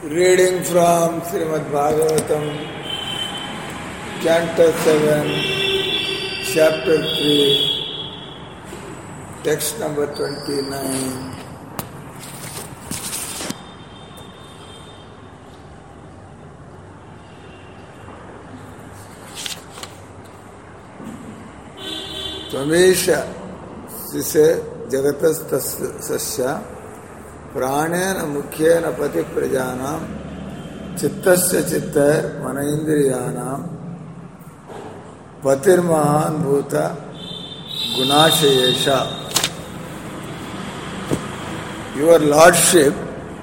Reading from Srimad Bhagavatam, Canto 7, Chapter 3, Text number 29. Tvamesha sise jagatastasya प्राणेन मुख्येन पति प्रजानां चित्तस्य चित्तर मन इंद्रियानां पतिर्महान भूत गुणाशयेशा. Your Lordship,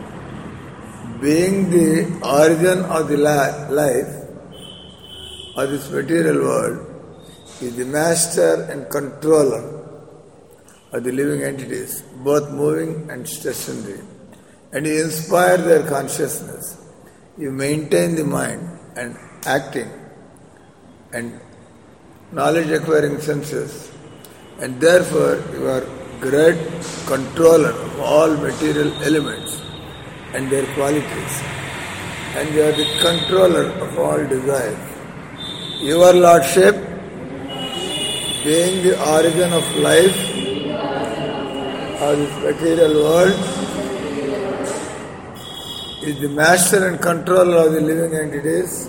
being the origin of the life of this material world, is the master and controller of the living entities, both moving and stationary, and you inspire their consciousness. You maintain the mind and acting and knowledge-acquiring senses, and therefore you are great controller of all material elements and their qualities, and you are the controller of all desires. Your Lordship, being the origin of life of this material world, is the master and controller of the living entities,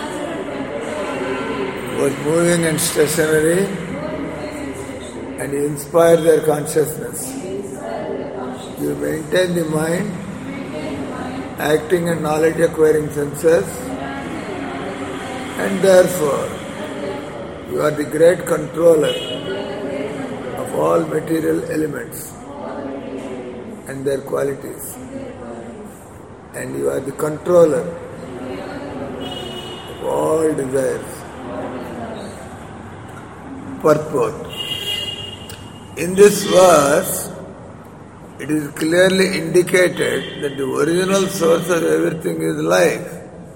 both moving and stationary, and you inspire their consciousness. You maintain the mind, acting and knowledge acquiring senses, and therefore you are the great controller of all material elements and their qualities, and you are the controller of all desires. Purport. In this verse, it is clearly indicated that the original source of everything is life.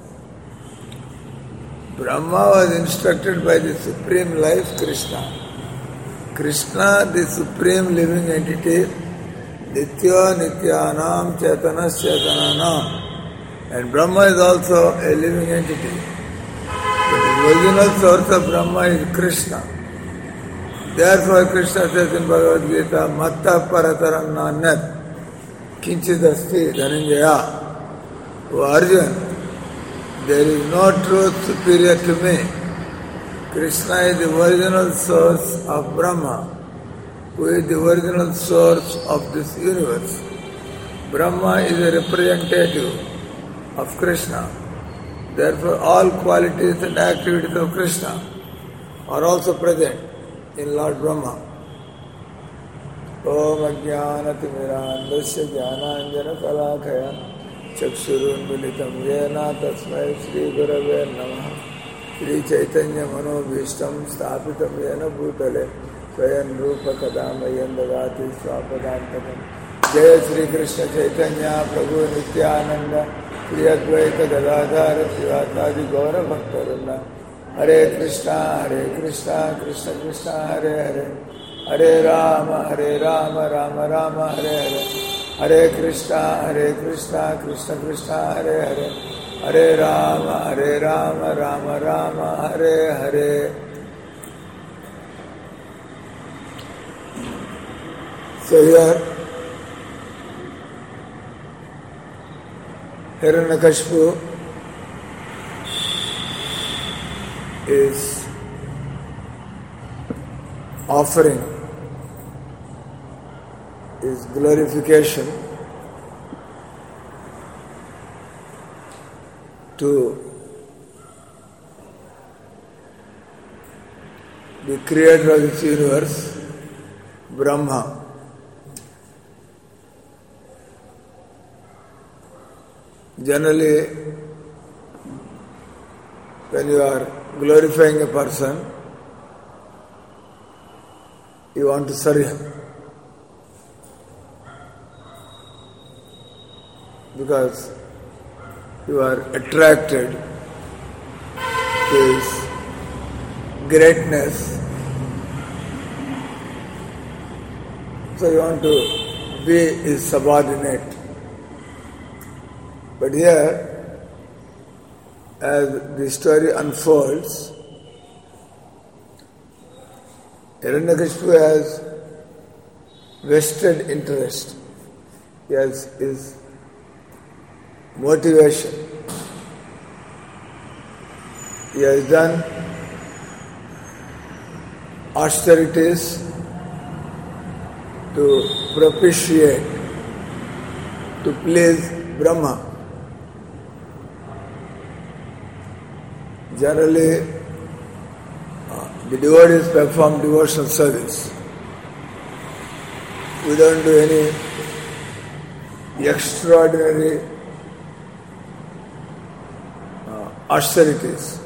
Brahma was instructed by the Supreme Life, Krishna. Krishna, the Supreme Living Entity, Nitya Nityanam Chaitanas Chaitananam, and Brahma is also a living entity. But the original source of Brahma is Krishna. Therefore Krishna says in Bhagavad Gita, Matta Parataram Nanyat Kinchidasti Dhananjaya. O Arjun, there is no truth superior to me. Krishna is the original source of Brahma, who is the original source of this universe. Brahma is a representative of Krishna. Therefore, all qualities and activities of Krishna are also present in Lord Brahma. Om Ajnanatimirandasya Jnananjana Kalakaya Chakshurunmilitam Yena Tasmai Shri Gurave Namaha Shri Chaitanya Manobhishtam Sthapitam Yena Bhutale Swayam Rupa Kadamayan Dagati Swapadantakam. Jaya Shri Krishna Chaitanya Prabhu Nityananda Shri Advaita Gadadhara Shivatadi Gaura Bhaktarunda. Hare Krishna, Krishna Krishna, Hare Hare, Hare Rama, Rama Rama, Hare Hare, Hare Krishna, Krishna Krishna, Hare Hare, Hare Rama, Rama Rama, Hare Hare. So here, Hiranyakashipu is offering his glorification to the creator of this universe, Brahma. Generally, when you are glorifying a person, you want to serve him, because you are attracted to his greatness, so you want to be his subordinate. But here, as the story unfolds, Hiranyakashipu has vested interest. He has his motivation. He has done austerities to propitiate, to please Brahma. Generally, the devotees perform devotional service. We don't do any extraordinary austerities.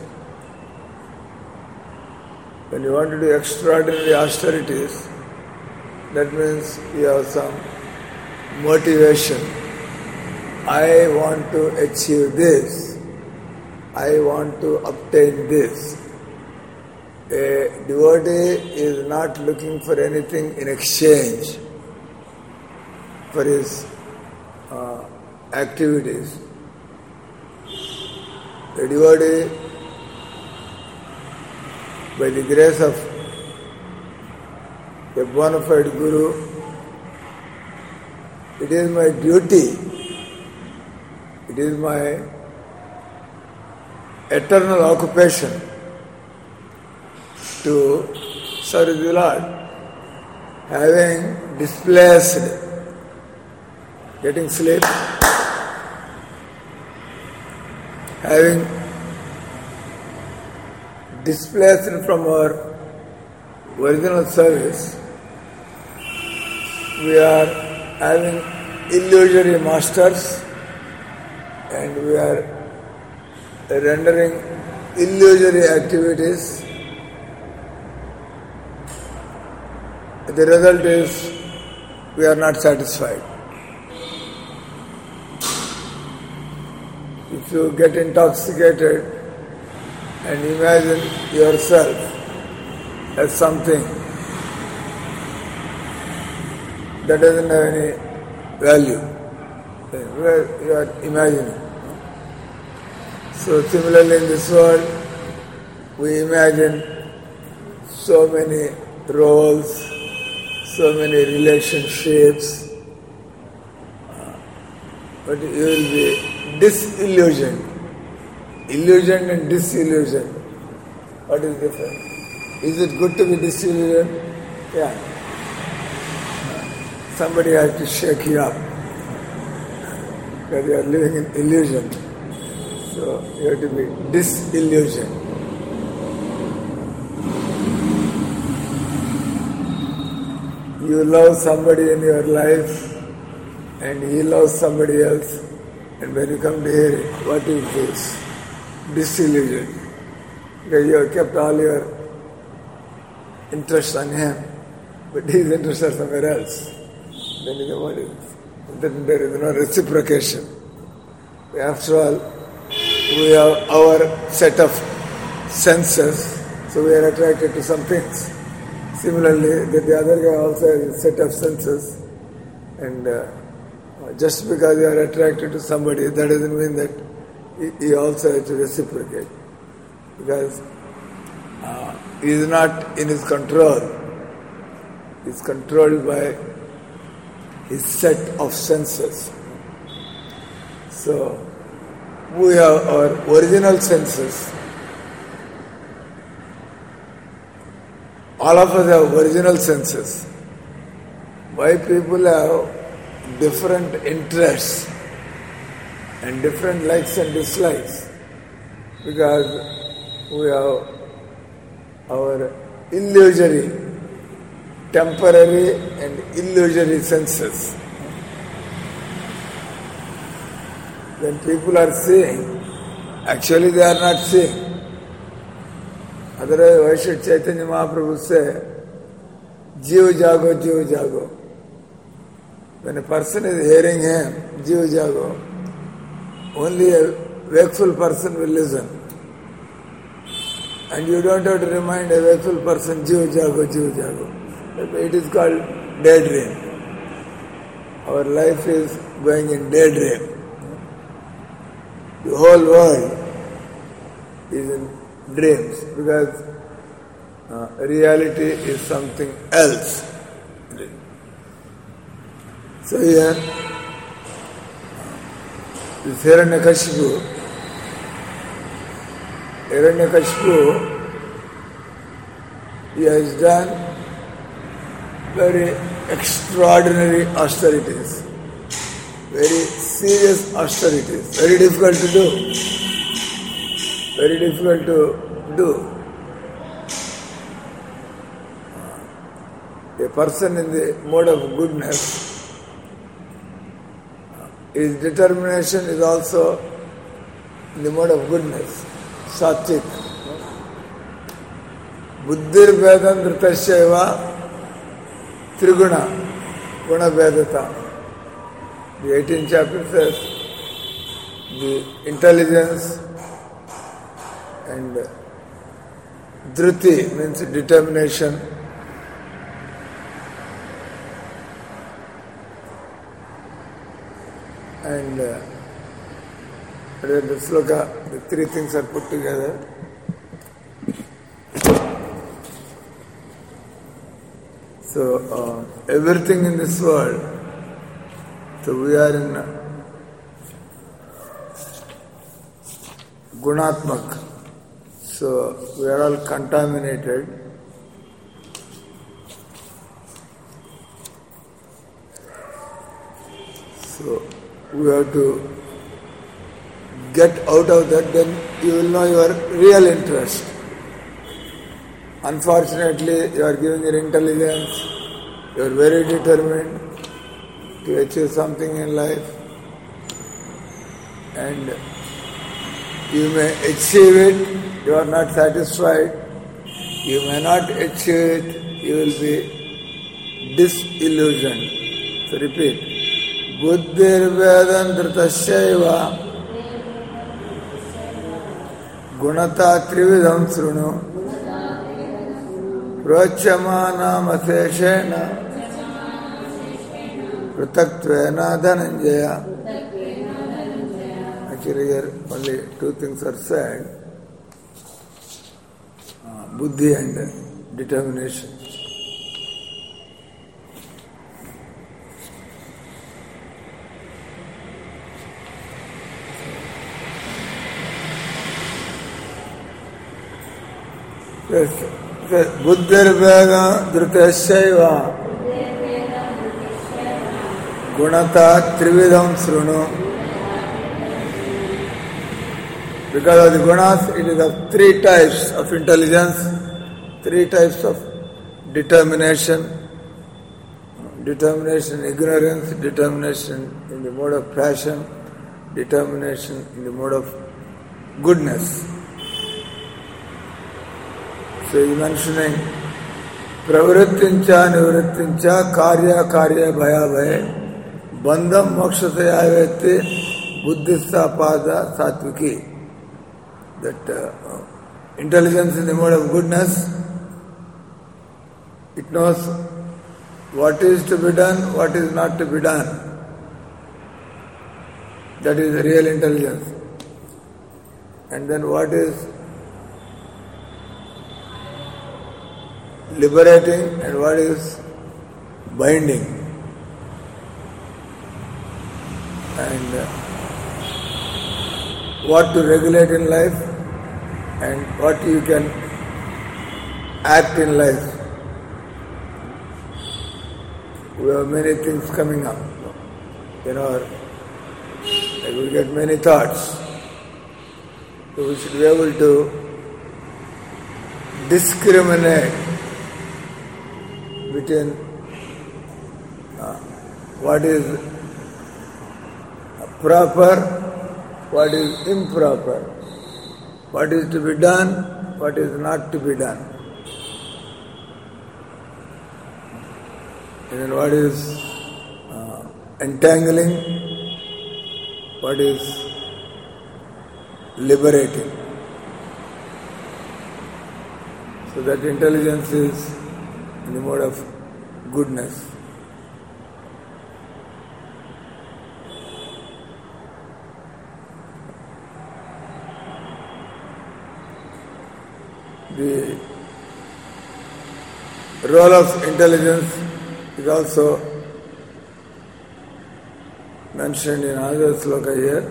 When you want to do extraordinary austerities, that means you have some motivation. I want to achieve this. I want to obtain this. A devotee is not looking for anything in exchange for his activities. A devotee, by the grace of a bona fide guru, it is my duty, it is my eternal occupation to serve the Lord. Having displaced, getting sleep, having displaced from our original service, we are having illusory masters and we are rendering illusory activities. The result is we are not satisfied. If you get intoxicated and imagine yourself as something that doesn't have any value, where you are imagining. So similarly in this world, we imagine so many roles, so many relationships, but you will be disillusioned. Illusioned and disillusioned. What is different? Is it good to be disillusioned? Yeah. Somebody has to shake you up because you are living in illusion. So you have to be disillusioned. You love somebody in your life and he loves somebody else, and when you come to hear it, what is this? Disillusion. Because you have kept all your interest on him, but his interests are somewhere else. Then you know what is this? Then there is no reciprocation. After all, we have our set of senses, so we are attracted to some things. Similarly, the other guy also has a set of senses, and just because you are attracted to somebody, that doesn't mean that he also has to reciprocate, because he is not in his control. He is controlled by his set of senses. So, we have our original senses. All of us have original senses. Why people have different interests and different likes and dislikes? Because we have our illusory, temporary and illusory senses. When people are seeing, actually they are not seeing. Otherwise, why should Chaitanya Mahaprabhu say, Jiva Jago, Jiva Jago? When a person is hearing him, Jiva Jago, only a wakeful person will listen. And you don't have to remind a wakeful person, Jiva Jago, Jiva Jago. It is called daydream. Our life is going in daydream. The whole world is in dreams, because reality is something else. So here, this Hiranyakashipu, he has done very extraordinary austerities, very serious austerities, very difficult to do. A person in the mode of goodness, his determination is also in the mode of goodness, sattvic. Buddhir vedam dhritasya triguna, guna vedata. The 18th chapter says the intelligence and dhriti means determination. And the sloka, the three things are put together. So, everything in this world, so we are in Gunatmak, so we are all contaminated. So, we have to get out of that, then you will know your real interest. Unfortunately, you are giving your intelligence, you are very determined to achieve something in life, and you may achieve it, you are not satisfied, you may not achieve it, you will be disillusioned. So repeat. Buddhir vedam dhritasya gunata trividam srunu prachamana mateshena pratatvena dhananjaya. Actually here only two things are said, buddhi and determination. Buddhir veda dhritasya gunata trividam srunu. Because of the gunas, it is of three types of intelligence, three types of determination. Determination, ignorance, determination in the mode of passion, determination in the mode of goodness. So he is mentioning pravrittincha nivrittincha karya karya bhaya bhaye bandham mokshate ayaveti buddhista pada satviki. That intelligence in the mode of goodness, it knows what is to be done, what is not to be done. That is the real intelligence. And then what is liberating and what is binding. And what to regulate in life and what you can act in life. We have many things coming up. We get many thoughts. So we should be able to discriminate between what is proper, what is improper, what is to be done, what is not to be done. And then what is entangling, what is liberating. So that intelligence is in the mode of goodness. The role of intelligence is also mentioned in another sloka here.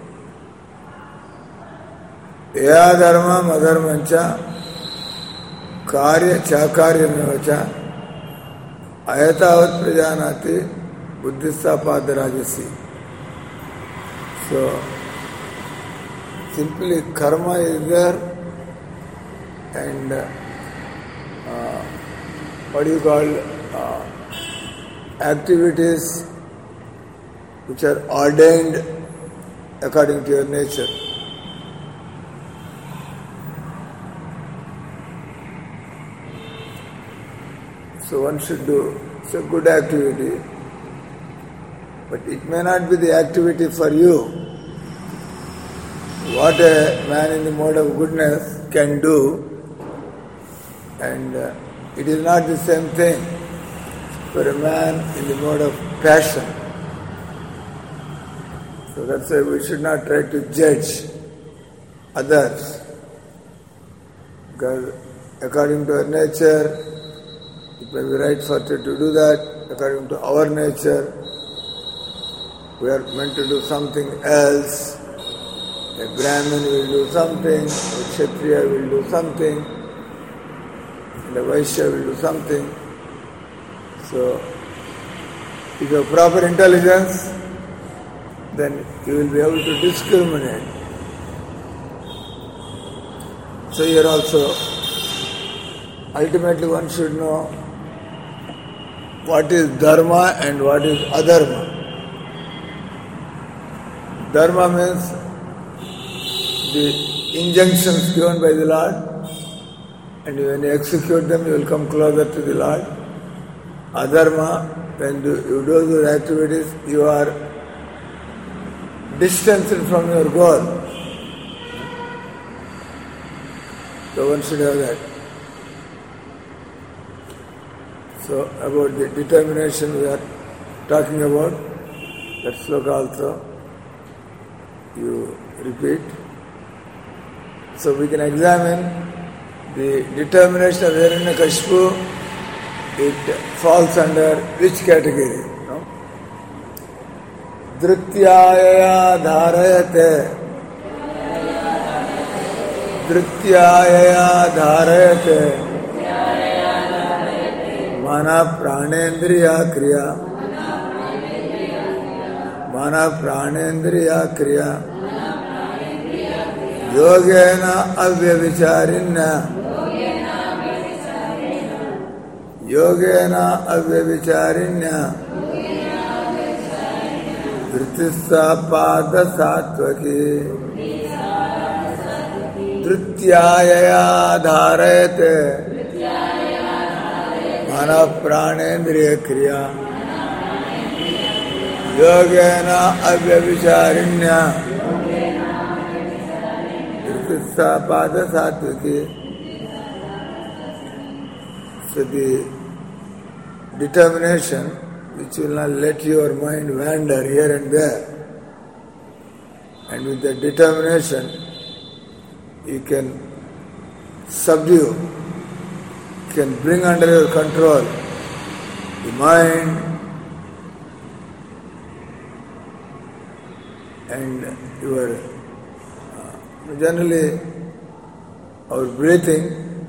Ya dharma madharmancha karya chakarya mevacha ayatavat prajanati buddhista padarajasi. So, simply karma is there and activities which are ordained according to your nature. So one should do, it's a good activity, but it may not be the activity for you. What a man in the mode of goodness can do, and it is not the same thing for a man in the mode of passion. So that's why we should not try to judge others, because according to our nature, it may be right for us to do that. According to our nature, we are meant to do something else. A Brahmin will do something, a Kshatriya will do something, and a Vaishya will do something. So, if you have proper intelligence, then you will be able to discriminate. So here also, ultimately one should know what is dharma and what is adharma. Dharma means the injunctions given by the Lord, and when you execute them, you will come closer to the Lord. Adharma, when you do those activities, you are distanced from your goal. So one should have that. So about the determination we are talking about, that sloka also you repeat. So we can examine the determination of Hiranyakashipu. It falls under which category? No? Dhrityaya dharayate. Dhrityaya dharayate. Mana pranendriya kriya. Mana pranendriya kriya. Yogena avyavicharina. Yogena avyavicharina. Dritisa pada satvaki. Drityaya dharayate. Mana pranendriya kriya. Yogena avyavicharina. Pada satvaki. So the determination which will not let your mind wander here and there, and with that determination you can subdue, you can bring under your control the mind and your generally our breathing,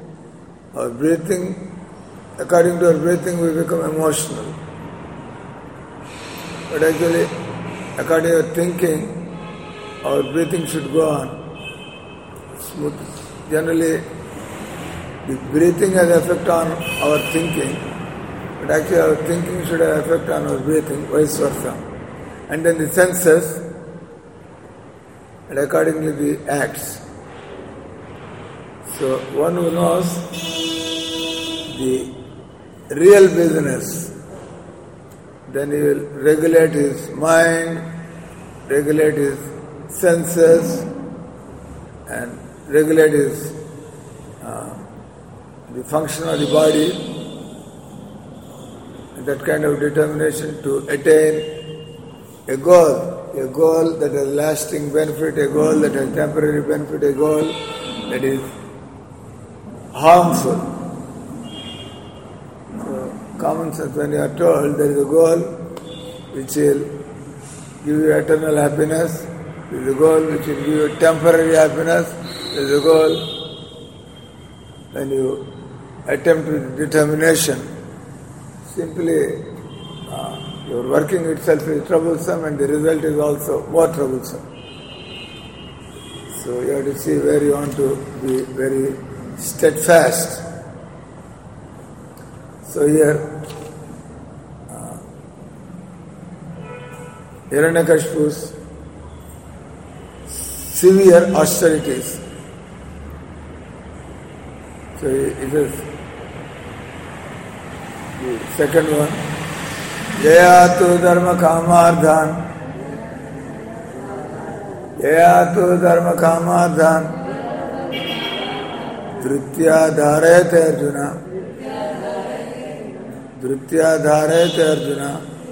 according to our breathing we become emotional. But actually, according to our thinking, our breathing should go on smooth. Generally, the breathing has effect on our thinking, but actually our thinking should have effect on our breathing, vice versa. And then the senses, and accordingly the acts. So one who knows the real business, then he will regulate his mind, regulate his senses, and regulate his the function of the body. And that kind of determination to attain a goal that has lasting benefit, a goal that has temporary benefit, a goal that is harmful. So, common sense, when you are told there is a goal which will give you eternal happiness, there is a goal which will give you temporary happiness, there is a goal when you attempt with determination, simply your working itself is troublesome and the result is also more troublesome. So you have to see where you want to be very steadfast. So here, Hiranyakashipu's severe austerities. So it is the second one. Jayatu dharma kamardhan. Jayatu dharma kamardhan. Dritya dharayate Arjuna. Dritya dharayate Arjuna.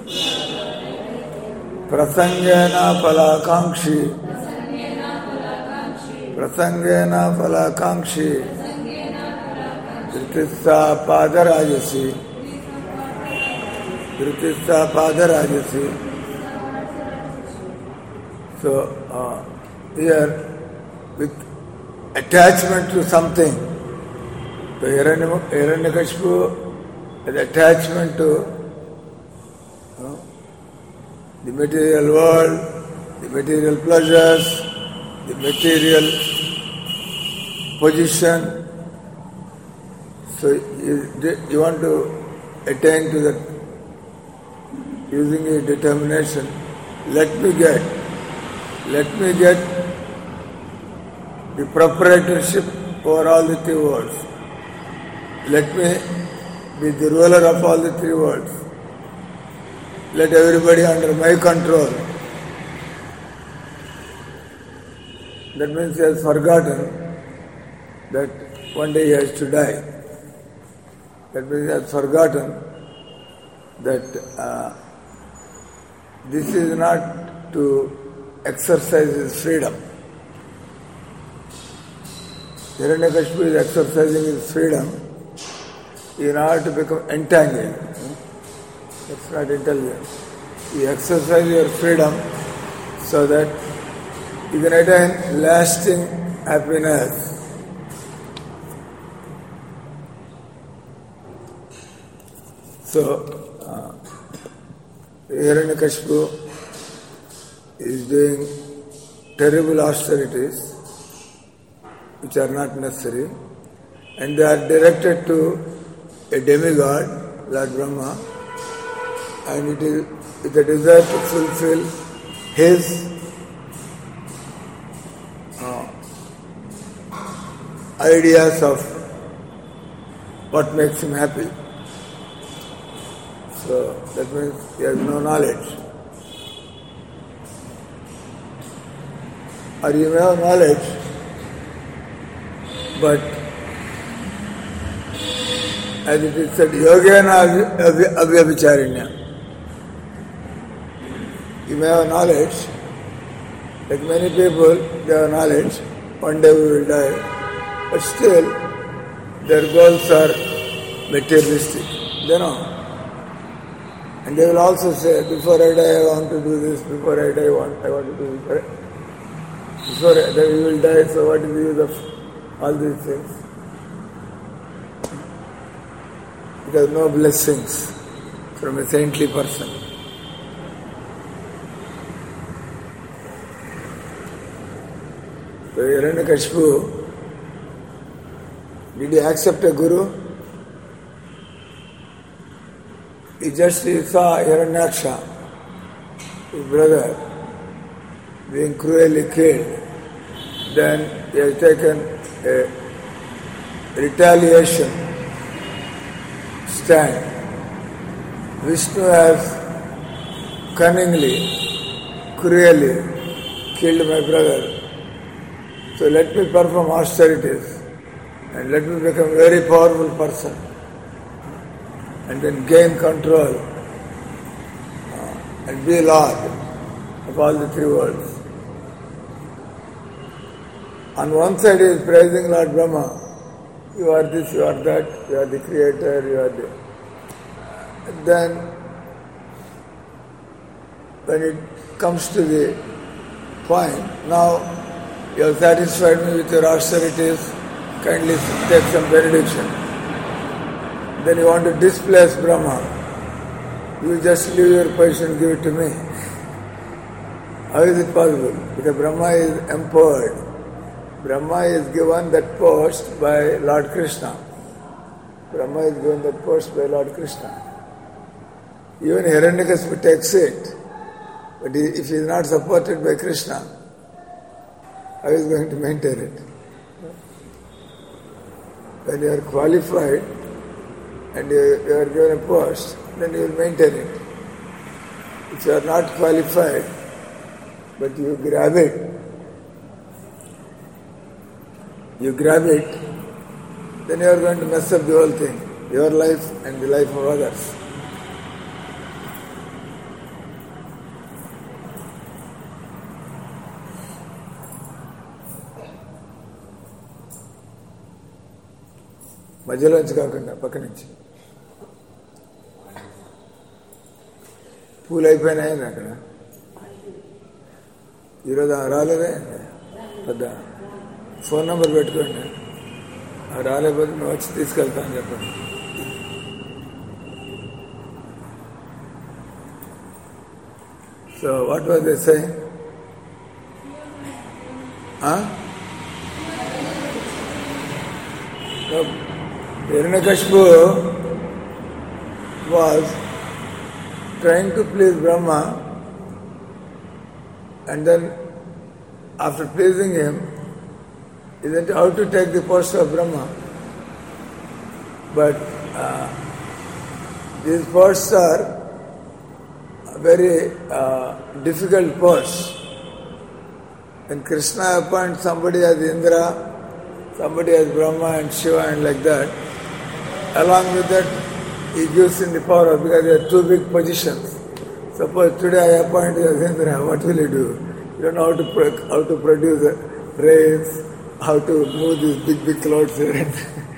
Prasangena palakankshi. Prasangena palakankshi. Dritya padarajasi. Dritya padarajasi. So here with attachment to something, the Hiranyakashipu has attachment to the material world, the material pleasures, the material position. So you want to attain to that using a determination. Let me get the proprietorship over all the three worlds. Let me be the ruler of all the three worlds. Let everybody under my control. That means he has forgotten that one day he has to die. That means he has forgotten that this is not to exercise his freedom. Hiranyakashipu is exercising his freedom in order to become entangled. That's not intelligence. You exercise your freedom so that you can attain lasting happiness. So, Hiranyakashipu is doing terrible austerities which are not necessary, and they are directed to a demigod, Lord Brahma, and it is with a desire to fulfill his ideas of what makes him happy. So that means he has no knowledge. Or you may have knowledge, but as it is said, yogena avyabhicharinya. You may have knowledge, like many people, they have knowledge, one day we will die, but still their goals are materialistic. They know. And they will also say, before I die I want to do this, before I die I want to do this. Before I die we will die, so what is the use of all these things? Because no blessings from a saintly person. So Hiranyakashipu, did he accept a guru? He saw Hiranyaksha, his brother, being cruelly killed. Then he has taken a retaliation stand. Vishnu has cunningly, cruelly killed my brother. So let me perform austerities and let me become a very powerful person and then gain control and be Lord of all the three worlds. On one side he is praising Lord Brahma You are this, you are that, you are the creator, you are the... Then, when it comes to the point, now you have satisfied me with your austerities, kindly take some benediction. Then you want to displace Brahma. You just leave your position and give it to me. How is it possible? Because Brahma is empowered. Brahma is given that post by Lord Krishna. Brahma is given that post by Lord Krishna. Even Hiranyakashipu takes it. But if he is not supported by Krishna, how is he going to maintain it? When you are qualified and you are given a post, then you will maintain it. If you are not qualified, but you grab it, then you are going to mess up the whole thing, your life and the life of others. మధ్యలోంచి కాకుండా పక్క నుంచి పూలు అయిపోయినాయి అక్కడ ఈరోజు రాలేదే పెద్ద phone number పెట్టుకోండి రాలేకపోతే నువ్వు వచ్చి తీసుకెళ్తా అని చెప్పండి. So what was they saying? Hiranyakashipu was trying to please Brahma, and then after pleasing him, he didn't know how to take the post of Brahma. But these posts are very difficult posts. When Krishna appoints somebody as Indra, somebody as Brahma and Shiva and like that, along with that he gives in the power because they are two big positions. Suppose today I appoint you as Indra, what will you do? You don't know how to produce rains, how to move these big clouds here.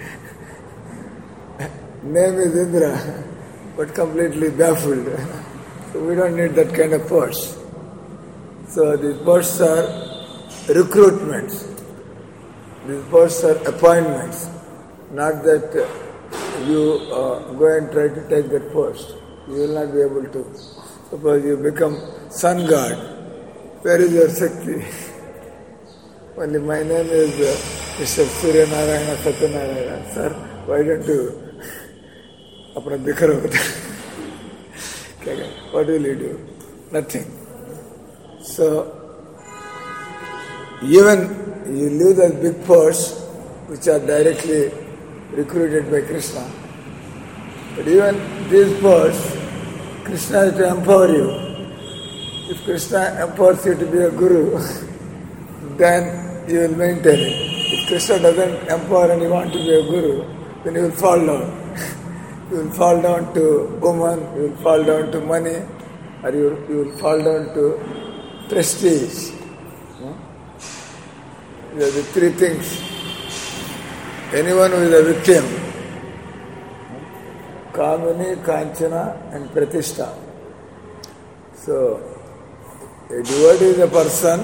Name is Indra, but completely baffled. So we don't need that kind of post. So these posts are recruitments. These posts are appointments, not that you go and try to take that post. You will not be able to. Suppose you become sun god. Where is your Shakti? Only my name is Mr. Surya Narayana Satyanarayana. Sir, why don't you? Apna dikharo. What will you do? Nothing. So, even you leave those big posts which are directly recruited by Krishna. But even these posts, Krishna is to empower you. If Krishna empowers you to be a guru, then you will maintain it. If Krishna doesn't empower and you want to be a guru, then you will fall down. You will fall down to woman, you will fall down to money, or you will fall down to prestige. These are the three things. Anyone who is a victim, Kamini, Kanchana and Pratishtha. So, a devotee is a person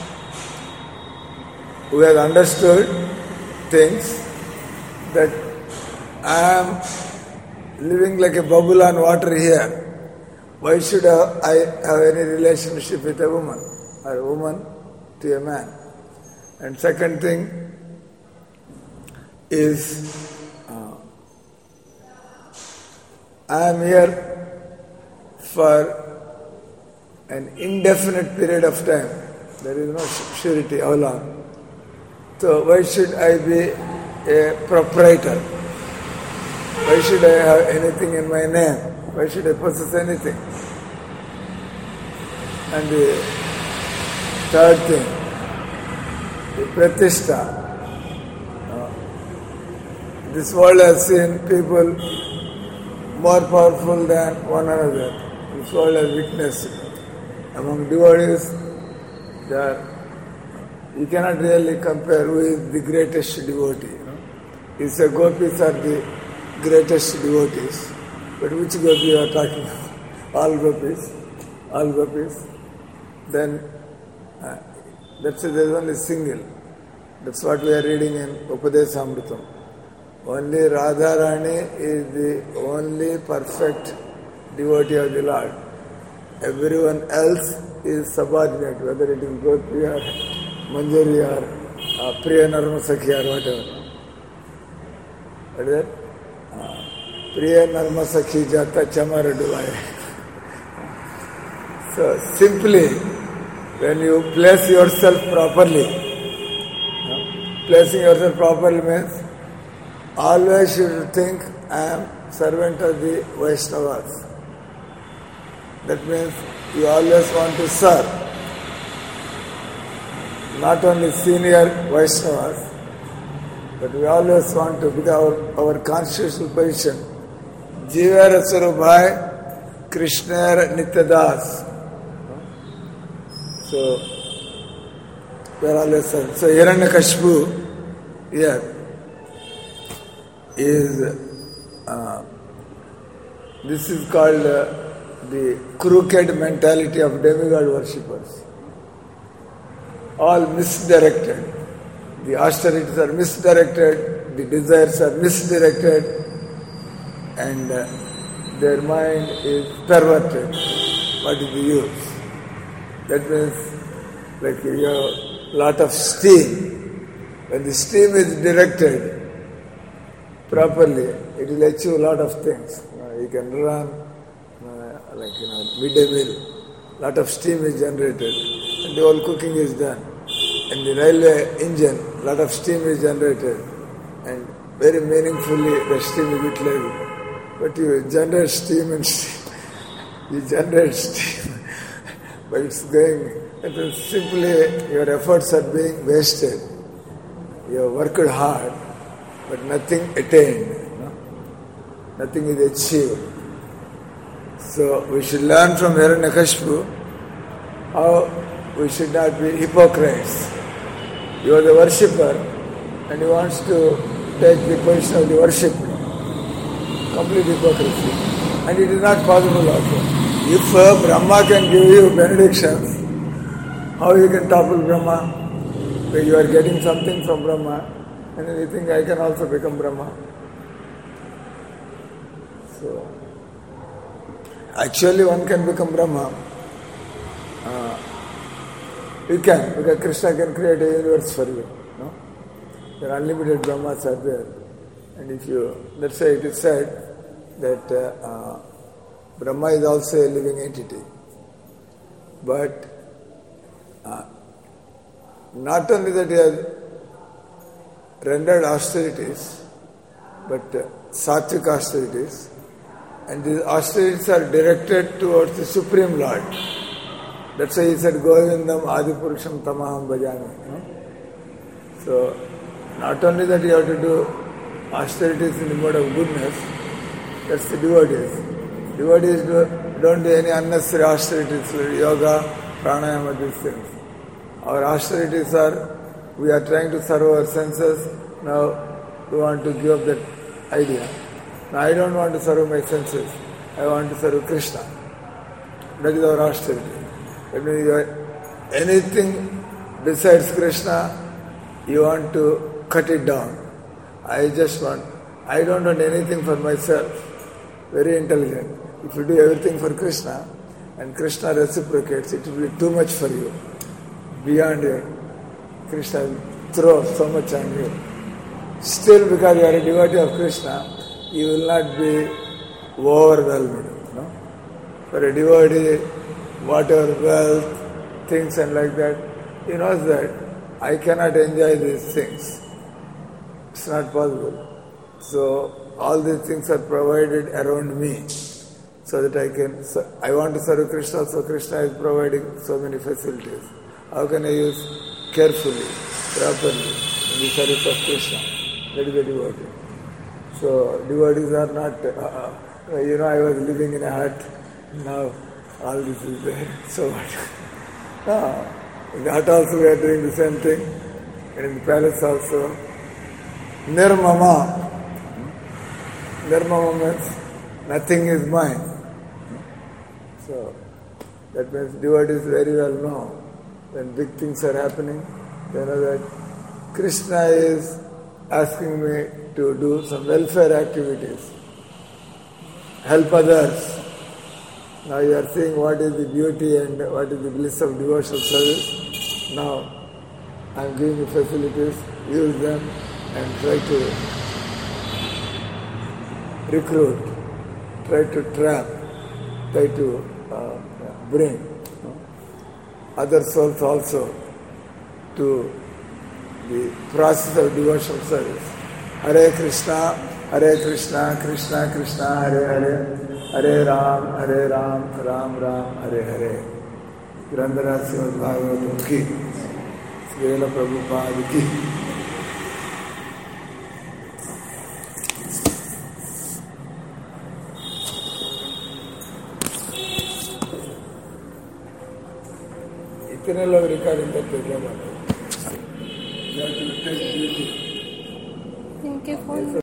who has understood things that I am living like a bubble on water here. Why should I have any relationship with a woman or a woman to a man? And second thing is, I am here for an indefinite period of time. There is no surety how long. So why should I be a proprietor? Why should I have anything in my name? Why should I possess anything? And the third thing, the pratishtha. This world has seen people more powerful than one another. This world has witnessed. Among devotees, you cannot really compare who is the greatest devotee. He said gopis are the greatest devotees. But which gopi you are talking about? All gopis. All gopis. Then that's there is only single. That's what we are reading in Upadesamritam. Only Radharani is the only perfect devotee of the Lord. Everyone else is subordinate, whether it is Gopi or Manjari or Priya Narmasakhi or whatever. What is that? Priya Narmasakhi Jata Chamara Duvaya. So simply, when you place yourself properly, placing yourself properly means always you should think, I am servant of the Vaishnavas. That means you always want to serve. Not only senior Vaishnavas, but we always want to, with our constitutional position, Jivara Sarubhai, Krishna Nityadas. So, we are always serving. So, Hiranyakashipu here is, this is called the crooked mentality of demigod worshippers. All misdirected. The austerities are misdirected, the desires are misdirected, and their mind is perverted. What is the use? That means like you have a lot of steam. When the steam is directed properly, it will achieve a lot of things. You can run, midday meal, lot of steam is generated, and the whole cooking is done. In the railway engine, lot of steam is generated, and very meaningfully the steam is utilized. But you generate steam and steam, you generate steam, but it's going, it is simply your efforts are being wasted. You have worked hard, but nothing attained, nothing is achieved. So we should learn from Hiranyakashipu how we should not be hypocrites. You are the worshipper and he wants to take the position of the worshipper. Complete hypocrisy. And it is not possible also. If Brahma can give you benedictions, how you can topple Brahma? When you are getting something from Brahma, and then you think I can also become Brahma. So, actually one can become Brahma. You can, because Krishna can create a universe for you. No? There are unlimited Brahmas are there. And if you, that's why it is said that Brahma is also a living entity. But not only that he has rendered austerities, but sattvic austerities, and these austerities are directed towards the Supreme Lord. That's why he said, Govindam Adipurusham Tamaham Bhajami. So, not only that you have to do austerities in the mode of goodness, that's the devotees. Devotees don't do any unnecessary austerities like yoga, pranayama, these things. Our austerities are, we are trying to serve our senses, now we want to give up that idea. Now I don't want to serve my senses, I want to serve Krishna. That is our austerity. That means anything besides Krishna, you want to cut it down. I don't want anything for myself. Very intelligent. If you do everything for Krishna, and Krishna reciprocates, it will be too much for you. Beyond you. Krishna will throw so much on you. Still, because you are a devotee of Krishna, you will not be overwhelmed. No? For a devotee, whatever wealth, things and like that, he knows that I cannot enjoy these things. It's not possible. So all these things are provided around me so that I want to serve Krishna, so Krishna is providing so many facilities. How can I use carefully, properly in the service of Krishna? That is the devotee. So devotees are not, I was living in a hut, now all this is there, so what? No. In the hut also we are doing the same thing, and in the palace also. Nirmama. Nirmama means nothing is mine. So that means devotees very well know when big things are happening, they know that Krishna is asking me to do some welfare activities, help others. Now you are seeing what is the beauty and what is the bliss of devotional service. Now I am giving you facilities, use them and try to recruit, try to trap, try to bring other souls also to the process of devotional service. Hare Krishna, Krishna Krishna, Hare Hare, Hare Ram, Ram Ram, Hare Hare. Grandhara Srimad Bhagavatam ki, Srila Prabhupada ki. इतने लोग recording करते क्या बात है? इनके phone